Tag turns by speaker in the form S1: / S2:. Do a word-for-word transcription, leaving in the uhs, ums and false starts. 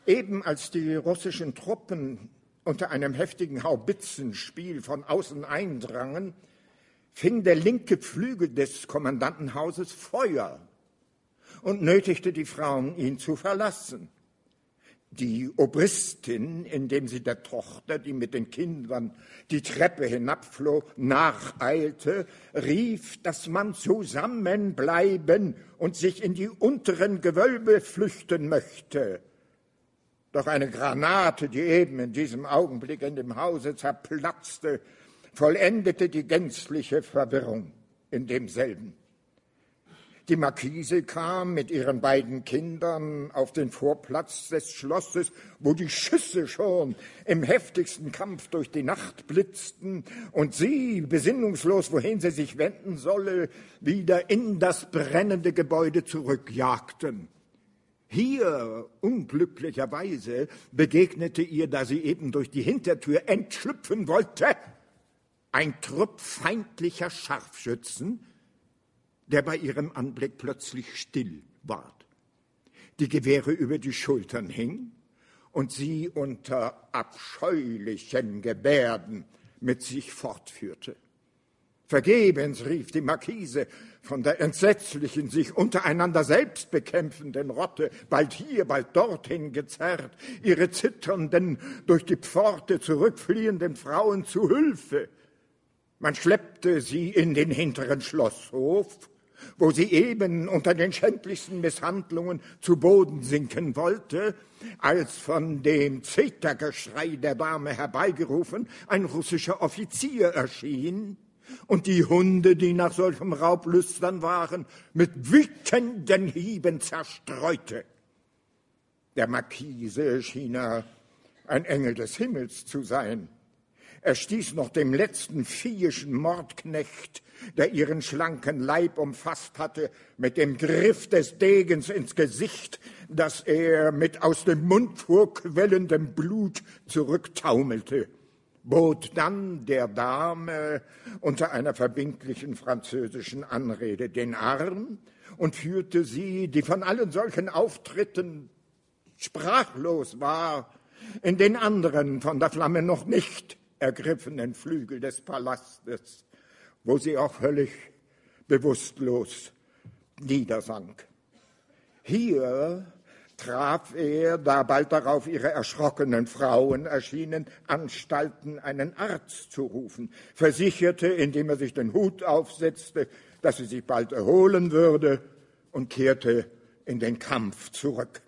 S1: Eben als die russischen Truppen unter einem heftigen Haubitzenspiel von außen eindrangen, fing der linke Flügel des Kommandantenhauses Feuer und nötigte die Frauen, ihn zu verlassen. Die Obristin, indem sie der Tochter, die mit den Kindern die Treppe hinabfloh, nacheilte, rief, dass man zusammenbleiben und sich in die unteren Gewölbe flüchten möchte. Doch eine Granate, die eben in diesem Augenblick in dem Hause zerplatzte, vollendete die gänzliche Verwirrung in demselben. Die Marquise kam mit ihren beiden Kindern auf den Vorplatz des Schlosses, wo die Schüsse schon im heftigsten Kampf durch die Nacht blitzten und sie, besinnungslos, wohin sie sich wenden solle, wieder in das brennende Gebäude zurückjagten. Hier, unglücklicherweise, begegnete ihr, da sie eben durch die Hintertür entschlüpfen wollte, ein Trupp feindlicher Scharfschützen, der bei ihrem Anblick plötzlich still ward. Die Gewehre über die Schultern hingen und sie unter abscheulichen Gebärden mit sich fortführte. Vergebens rief die Marquise von der entsetzlichen, sich untereinander selbst bekämpfenden Rotte, bald hier, bald dorthin gezerrt, ihre zitternden, durch die Pforte zurückfliehenden Frauen zu Hilfe. Man schleppte sie in den hinteren Schlosshof, wo sie eben unter den schändlichsten Misshandlungen zu Boden sinken wollte, als von dem Zetergeschrei der Dame herbeigerufen ein russischer Offizier erschien und die Hunde, die nach solchem Raub lüstern waren, mit wütenden Hieben zerstreute. Der Marquise schien er ein Engel des Himmels zu sein. Er stieß noch dem letzten viehischen Mordknecht, der ihren schlanken Leib umfasst hatte, mit dem Griff des Degens ins Gesicht, dass er mit aus dem Mund vorquellendem Blut zurücktaumelte, bot dann der Dame unter einer verbindlichen französischen Anrede den Arm und führte sie, die von allen solchen Auftritten sprachlos war, in den anderen, von der Flamme noch nicht ergriffenen Flügel des Palastes, wo sie auch völlig bewusstlos niedersank. Hier traf er, da bald darauf ihre erschrockenen Frauen erschienen, Anstalten, einen Arzt zu rufen, versicherte, indem er sich den Hut aufsetzte, dass sie sich bald erholen würde, und kehrte in den Kampf zurück.